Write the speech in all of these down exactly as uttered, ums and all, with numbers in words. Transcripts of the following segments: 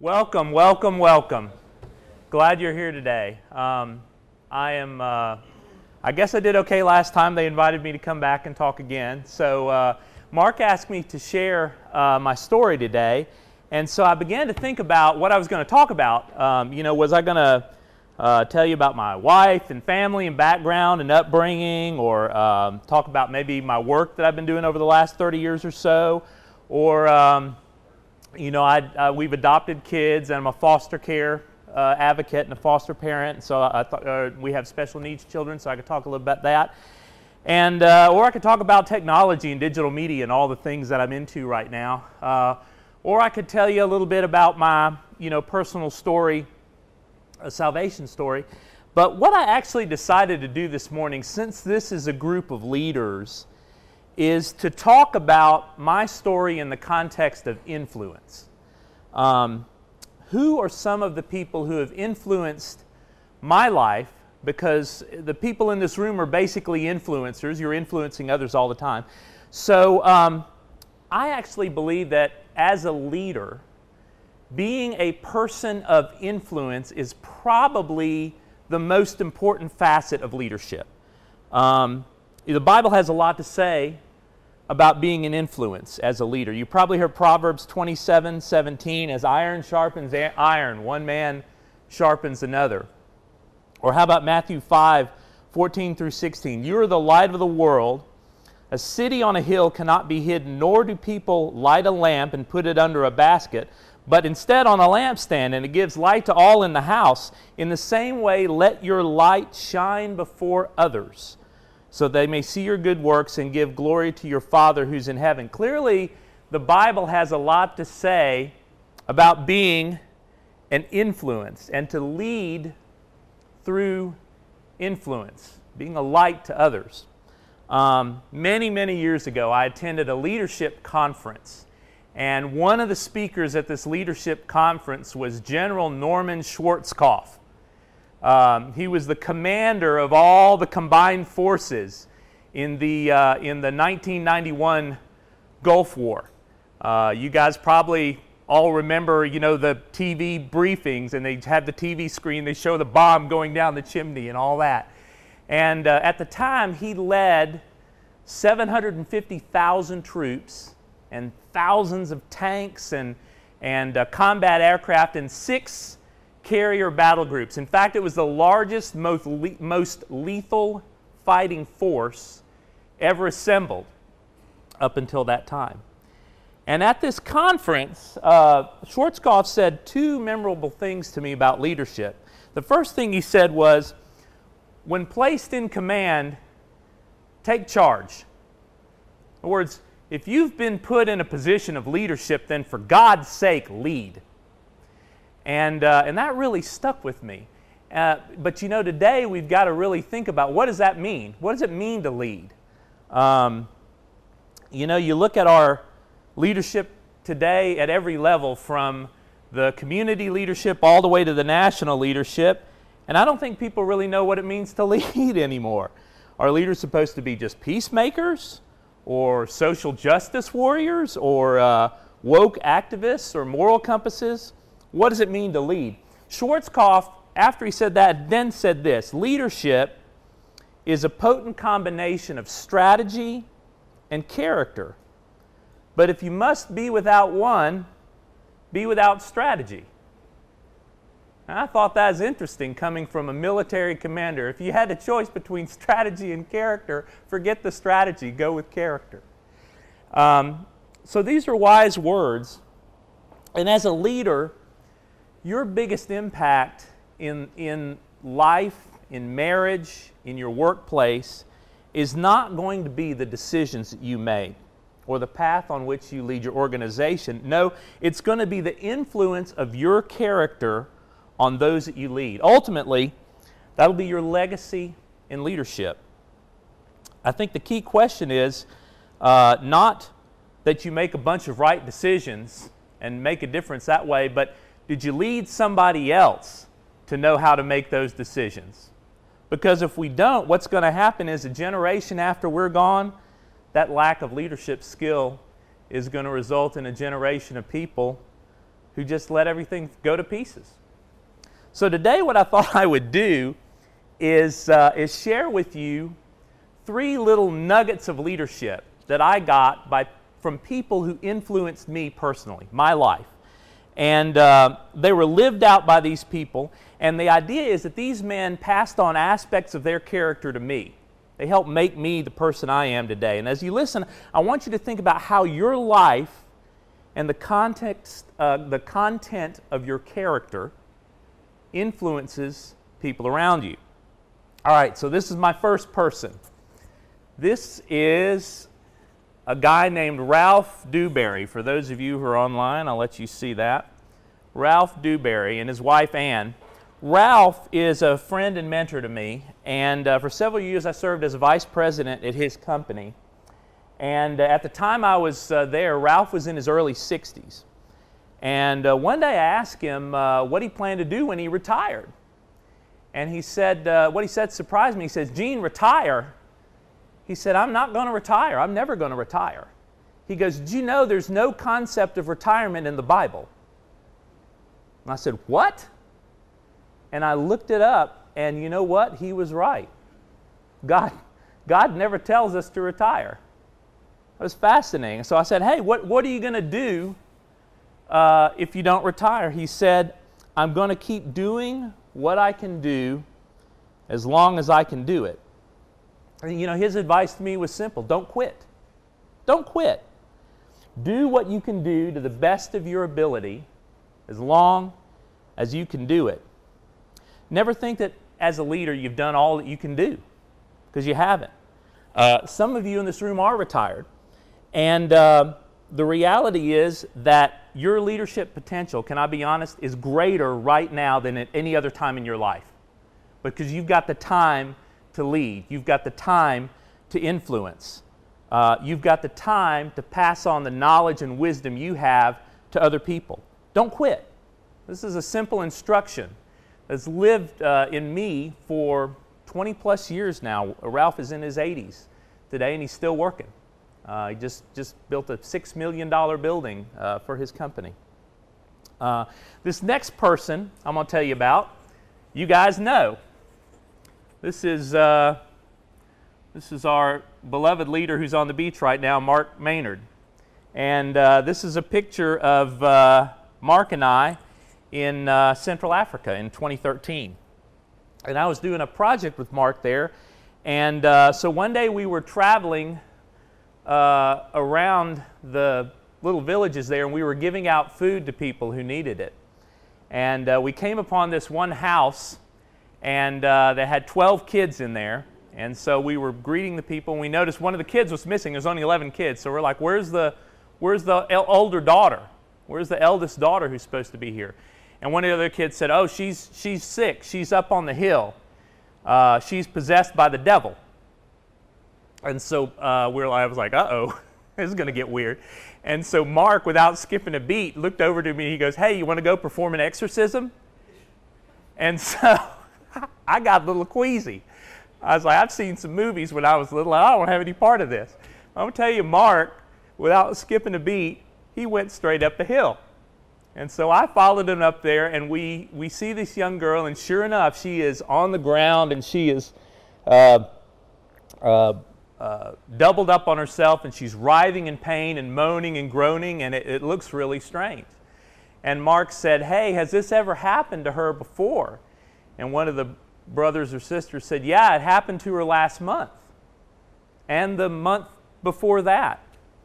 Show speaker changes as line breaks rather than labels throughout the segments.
Welcome, welcome, welcome. Glad you're here today. Um, I am, uh, I guess I did okay last time. They invited me to come back and talk again. So uh, Mark asked me to share uh, my story today. And so I began to think about what I was going to talk about. Um, you know, was I going to uh, tell you about my wife and family and background and upbringing, or um, talk about maybe my work that I've been doing over the last thirty years or so, or... Um, You know, I, uh, we've adopted kids, and I'm a foster care uh, advocate and a foster parent. So I thought uh, we have special needs children, so I could talk a little about that, and uh, or I could talk about technology and digital media and all the things that I'm into right now, uh, or I could tell you a little bit about my, you know, personal story, a salvation story. But what I actually decided to do this morning, since this is a group of leaders, is to talk about my story in the context of influence. Um, who are some of the people who have influenced my life? Because the people in this room are basically influencers. You're influencing others all the time. So um, I actually believe that as a leader, being a person of influence is probably the most important facet of leadership. Um, the Bible has a lot to say about being an influence as a leader. You probably heard Proverbs twenty-seven seventeen, as iron sharpens iron, one man sharpens another. Or how about Matthew five fourteen through sixteen? You are the light of the world. A city on a hill cannot be hidden, nor do people light a lamp and put it under a basket, but instead on a lampstand, and it gives light to all in the house. In the same way, let your light shine before others, so they may see your good works and give glory to your Father who's in heaven. Clearly, the Bible has a lot to say about being an influence and to lead through influence, being a light to others. Um, many, many years ago, I attended a leadership conference, and one of the speakers at this leadership conference was General Norman Schwarzkopf. Um, he was the commander of all the combined forces in the uh, in the nineteen ninety-one Gulf War. Uh, you guys probably all remember, you know, the T V briefings, and they had the T V screen. They show the bomb going down the chimney and all that. And uh, at the time, he led seven hundred fifty thousand troops and thousands of tanks and and uh, combat aircraft and six carrier battle groups. In fact, it was the largest, most, le- most lethal fighting force ever assembled up until that time. And at this conference, uh, Schwarzkopf said two memorable things to me about leadership. The first thing he said was, when placed in command, take charge. In other words, if you've been put in a position of leadership, then for God's sake, lead. And, uh, and that really stuck with me. Uh, but you know, today we've got to really think about, what does that mean? What does it mean to lead? Um, you know, you look at our leadership today at every level, from the community leadership all the way to the national leadership, and I don't think people really know what it means to lead anymore. Are leaders supposed to be just peacemakers, or social justice warriors, or uh, woke activists, or moral compasses? What does it mean to lead? Schwarzkopf, after he said that, then said this: leadership is a potent combination of strategy and character. But if you must be without one, be without strategy. And I thought that was interesting, coming from a military commander. If you had a choice between strategy and character, forget the strategy, go with character. Um, so these are wise words. And as a leader, your biggest impact in, in life, in marriage, in your workplace, is not going to be the decisions that you make or the path on which you lead your organization. No, it's going to be the influence of your character on those that you lead. Ultimately, that'll be your legacy in leadership. I think the key question is uh, not that you make a bunch of right decisions and make a difference that way, but did you lead somebody else to know how to make those decisions? Because if we don't, what's going to happen is a generation after we're gone, that lack of leadership skill is going to result in a generation of people who just let everything go to pieces. So today what I thought I would do is, uh, is share with you three little nuggets of leadership that I got by, from people who influenced me personally, my life. And uh, they were lived out by these people. And the idea is that these men passed on aspects of their character to me. They helped make me the person I am today. And as you listen, I want you to think about how your life and the context, uh, the content of your character influences people around you. All right, so this is my first person. This is a guy named Ralph Dewberry. For those of you who are online, I'll let you see that. Ralph Dewberry and his wife Ann. Ralph is a friend and mentor to me, and uh, for several years I served as a vice president at his company. And uh, at the time I was uh, there, Ralph was in his early sixties. And uh, one day I asked him uh, what he planned to do when he retired. And he said, uh, what he said surprised me. He says, "Gene, retire?" He said, "I'm not going to retire. I'm never going to retire." He goes, "Did you know there's no concept of retirement in the Bible?" And I said, "What?" And I looked it up, and you know what? He was right. God, God never tells us to retire. It was fascinating. So I said, "Hey, what, what are you going to do uh, if you don't retire?" He said, "I'm going to keep doing what I can do as long as I can do it." And, you know, his advice to me was simple. Don't quit. Don't quit. Do what you can do to the best of your ability as long as you can do it. Never think that as a leader you've done all that you can do, because you haven't. Uh, some of you in this room are retired, and uh, the reality is that your leadership potential, can I be honest, is greater right now than at any other time in your life, because you've got the time to lead. You've got the time to influence. Uh, you've got the time to pass on the knowledge and wisdom you have to other people. Don't quit. This is a simple instruction that's lived uh, in me for twenty plus years now. Ralph is in his eighties today, and he's still working. Uh, he just, just built a six million dollars building uh, for his company. Uh, this next person I'm going to tell you about, you guys know. This is, uh, this is our beloved leader who's on the beach right now, Mark Maynard. And uh, this is a picture of uh, Mark and I in uh, Central Africa in twenty thirteen. And I was doing a project with Mark there. And uh, so one day we were traveling uh, around the little villages there, and we were giving out food to people who needed it. And uh, we came upon this one house, and uh, they had twelve kids in there. And so we were greeting the people, and we noticed one of the kids was missing. There's only eleven kids. So we're like, where's the, where's the el- older daughter? Where's the eldest daughter who's supposed to be here? And one of the other kids said, "Oh, she's, she's sick. She's up on the hill. Uh, she's possessed by the devil." And so uh, we were, I was like, uh-oh, this is going to get weird. And so Mark, without skipping a beat, looked over to me and he goes, "Hey, you want to go perform an exorcism?" And so I got a little queasy. I was like, I've seen some movies when I was little. I don't have any part of this. I'm going to tell you, Mark, without skipping a beat, he went straight up the hill. And so I followed him up there, and we, we see this young girl, and sure enough, she is on the ground, and she is uh, uh, uh, doubled up on herself, and she's writhing in pain and moaning and groaning, and it, it looks really strange. And Mark said, "Hey, has this ever happened to her before?" And one of the brothers or sisters said, "Yeah, it happened to her last month, and the month before that."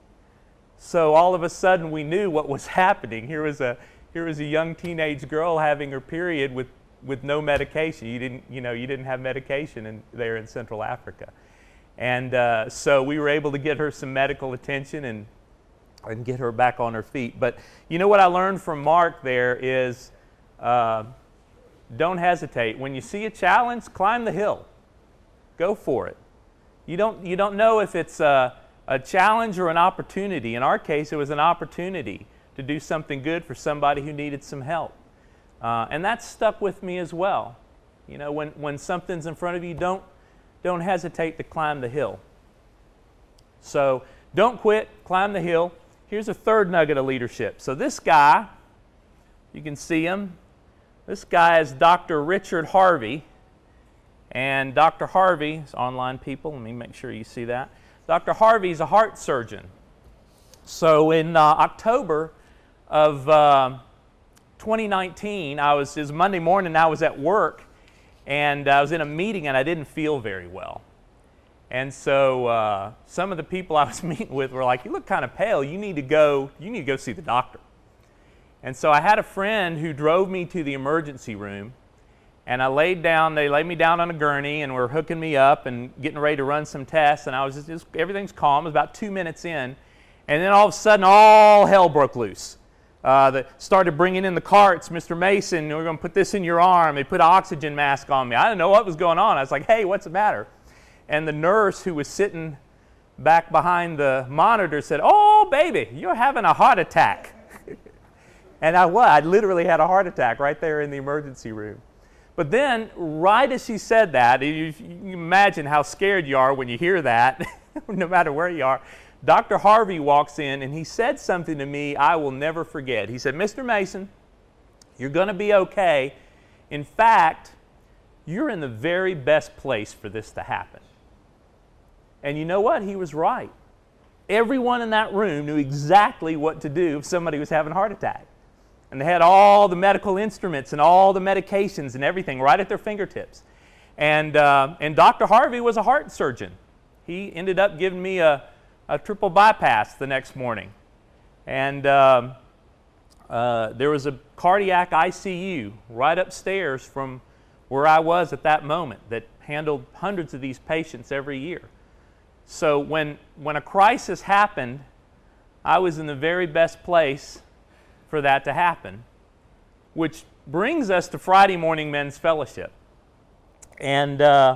So all of a sudden we knew what was happening. Here was a here was a young teenage girl having her period with, with no medication. You didn't you know you didn't have medication in, there in Central Africa, and uh, so we were able to get her some medical attention and and get her back on her feet. But you know what I learned from Mark there is, uh, don't hesitate. When you see a challenge, climb the hill. Go for it. You don't you don't know if it's a a challenge or an opportunity. In our case, it was an opportunity to do something good for somebody who needed some help. Uh, and that stuck with me as well. You know, when, when something's in front of you, don't, don't hesitate to climb the hill. So don't quit, climb the hill. Here's a third nugget of leadership. So this guy You can see him. This guy is Doctor Richard Harvey. And Doctor Harvey, online people, let me make sure you see that. Doctor Harvey is a heart surgeon. So in uh, October of uh, twenty nineteen, I was, it was Monday morning, I was at work, and I was in a meeting, and I didn't feel very well. And so uh, some of the people I was meeting with were like, "You look kind of pale. You need to go. You need to go see the doctor." And so I had a friend who drove me to the emergency room, and I laid down. They laid me down on a gurney, and were hooking me up and getting ready to run some tests. And I was just, just everything's calm. It was about two minutes in, and then all of a sudden, all hell broke loose. Uh, they started bringing in the carts. "Mister Mason, we're going to put this in your arm." They put an oxygen mask on me. I didn't know what was going on. I was like, "Hey, what's the matter?" And the nurse who was sitting back behind the monitor said, "Oh, baby, you're having a heart attack." And I was. I literally had a heart attack right there in the emergency room. But then, right as she said that, you, you can imagine how scared you are when you hear that, no matter where you are. Doctor Harvey walks in, and he said something to me I will never forget. He said, "Mister Mason, you're going to be okay. In fact, you're in the very best place for this to happen." And you know what? He was right. Everyone in that room knew exactly what to do if somebody was having a heart attack. And they had all the medical instruments and all the medications and everything right at their fingertips. And, uh, and Doctor Harvey was a heart surgeon. He ended up giving me a, a triple bypass the next morning. And um, uh, there was a cardiac I C U right upstairs from where I was at that moment that handled hundreds of these patients every year. So when, when a crisis happened, I was in the very best place for that to happen, which brings us to Friday morning men's fellowship. And uh,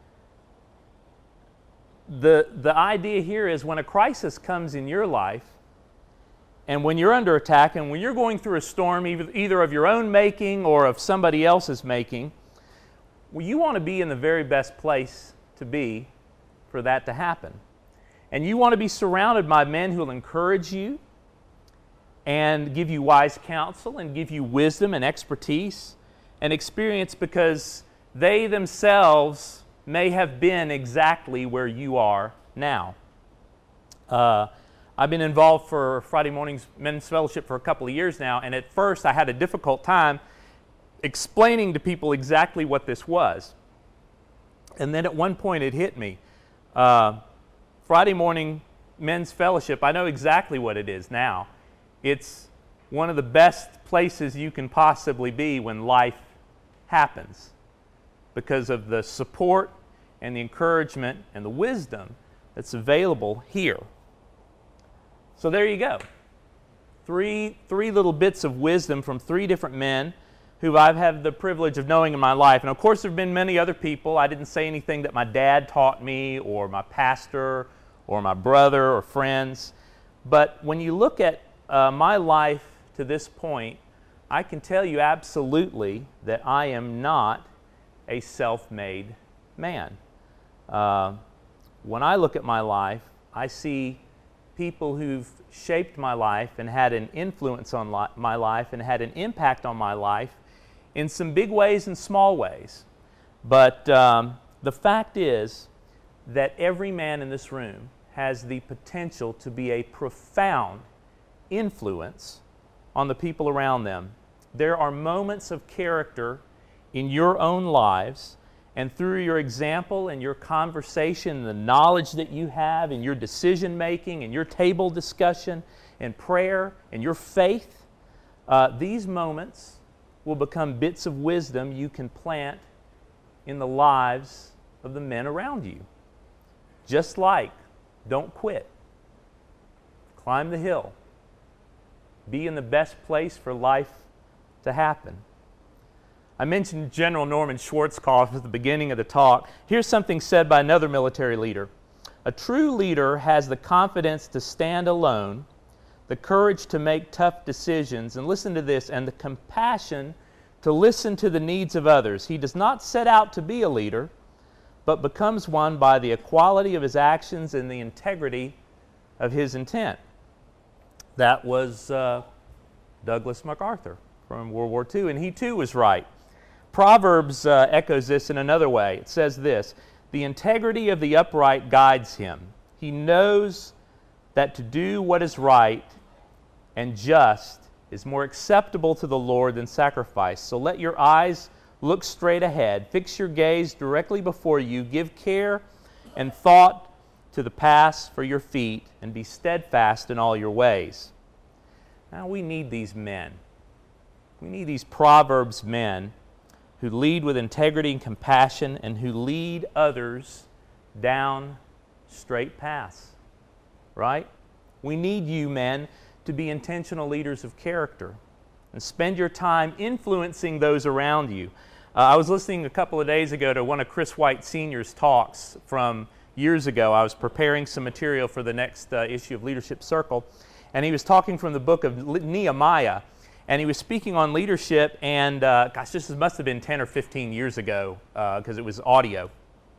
the, the idea here is when a crisis comes in your life, and when you're under attack, and when you're going through a storm, either, either of your own making or of somebody else's making, well, you want to be in the very best place to be for that to happen. And you want to be surrounded by men who will encourage you and give you wise counsel and give you wisdom and expertise and experience, because they themselves may have been exactly where you are now. Uh, I've been involved for Friday Mornings Men's Fellowship for a couple of years now, and at first I had a difficult time explaining to people exactly what this was. And then at one point it hit me. Uh, Friday morning men's fellowship, I know exactly what it is now. It's one of the best places you can possibly be when life happens, because of the support and the encouragement and the wisdom that's available here. So there you go. Three, three little bits of wisdom from three different men who I've had the privilege of knowing in my life. And of course there have been many other people. I didn't say anything that my dad taught me or my pastor or my brother or friends. But when you look at uh, my life to this point, I can tell you absolutely that I am not a self-made man. Uh, when I look at my life, I see people who've shaped my life and had an influence on li- my life and had an impact on my life in some big ways and small ways. But um, the fact is that every man in this room has the potential to be a profound influence on the people around them. There are moments of character in your own lives, and through your example and your conversation, the knowledge that you have in your decision making and your table discussion and prayer and your faith, uh, these moments will become bits of wisdom you can plant in the lives of the men around you. Just like, don't quit. Climb the hill. Be in the best place for life to happen. I mentioned General Norman Schwarzkopf at the beginning of the talk. Here's something said by another military leader. A true leader has the confidence to stand alone, the courage to make tough decisions, and listen to this, and the compassion to listen to the needs of others. He does not set out to be a leader, but becomes one by the equality of his actions and the integrity of his intent. That was uh, Douglas MacArthur. from World War Two, and he too was right. Proverbs uh, echoes this in another way. It says this: "The integrity of the upright guides him. He knows that to do what is right and just is more acceptable to the Lord than sacrifice. So let your eyes look straight ahead. Fix your gaze directly before you. Give care and thought to the paths for your feet, and be steadfast in all your ways." Now we need these men. We need these Proverbs men who lead with integrity and compassion, and who lead others down straight paths, right? We need you men to be intentional leaders of character and spend your time influencing those around you. Uh, I was listening a couple of days ago to one of Chris White Senior's talks from years ago. I was preparing some material for the next uh, issue of Leadership Circle, and he was talking from the book of Nehemiah, and he was speaking on leadership, and uh, gosh, this must have been ten or fifteen years ago because uh, it was audio.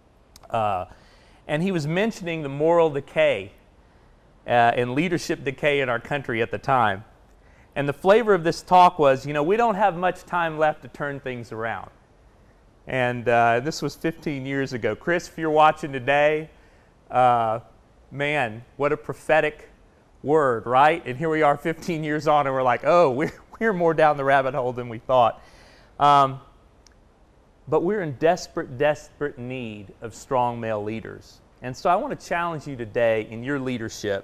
Uh, and he was mentioning the moral decay uh, and leadership decay in our country at the time. And the flavor of this talk was, you know, we don't have much time left to turn things around. And uh, this was fifteen years ago. Chris, if you're watching today, uh, man, what a prophetic word, right? And here we are fifteen years on, and we're like, oh, we're, we're more down the rabbit hole than we thought. Um, but we're in desperate, desperate need of strong male leaders. And so I want to challenge you today in your leadership,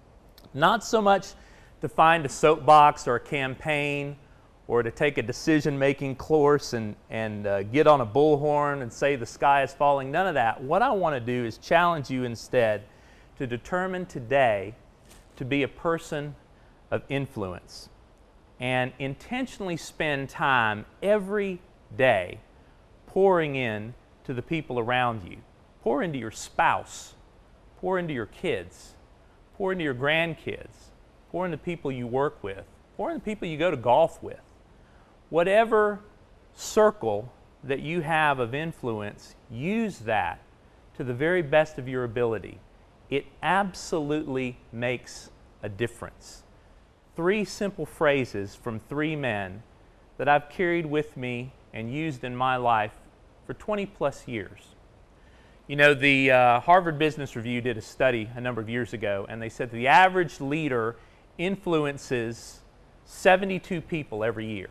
not so much to find a soapbox or a campaign, or to take a decision-making course and, and uh, get on a bullhorn and say the sky is falling. None of that. What I want to do is challenge you instead to determine today to be a person of influence and intentionally spend time every day pouring in to the people around you. Pour into your spouse. Pour into your kids. Pour into your grandkids. Pour into people you work with. Pour into people you go to golf with. Whatever circle that you have of influence, use that to the very best of your ability. It absolutely makes a difference. Three simple phrases from three men that I've carried with me and used in my life for twenty plus years. You know, the uh, Harvard Business Review did a study a number of years ago, and they said the average leader influences seventy-two people every year.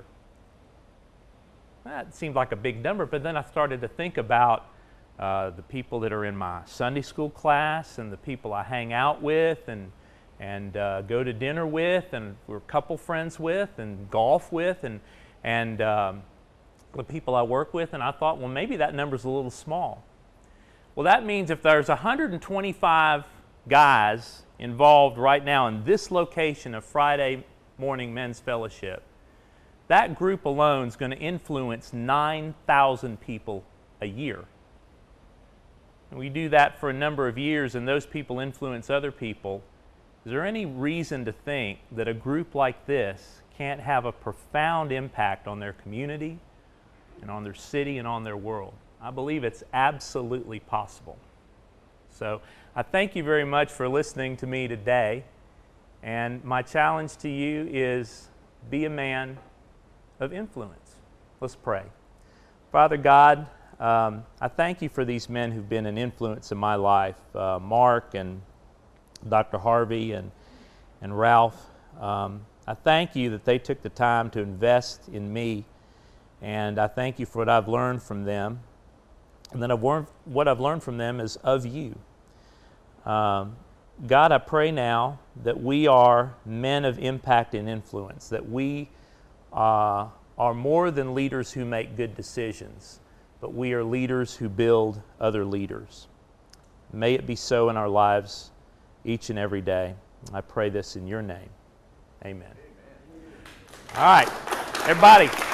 That seemed like a big number, but then I started to think about uh, the people that are in my Sunday school class and the people I hang out with and, and uh, go to dinner with and we're couple friends with and golf with and, and um, the people I work with. And I thought, well, maybe that number's a little small. Well, that means if there's one hundred twenty-five guys involved right now in this location of Friday morning men's fellowship, that group alone is going to influence nine thousand people a year. And we do that for a number of years, and those people influence other people. Is there any reason to think that a group like this can't have a profound impact on their community and on their city and on their world? I believe it's absolutely possible. So I thank you very much for listening to me today. And my challenge to you is be a man of influence. Let's pray. Father God, um, I thank you for these men who've been an influence in my life, uh, Mark and Doctor Harvey and, and Ralph. Um, I thank you that they took the time to invest in me, and I thank you for what I've learned from them. And then I've learned, what I've learned from them is of you. Um, God, I pray now that we are men of impact and influence, that we uh, are more than leaders who make good decisions, but we are leaders who build other leaders. May it be so in our lives each and every day. I pray this in your name. Amen. Amen. All right, everybody.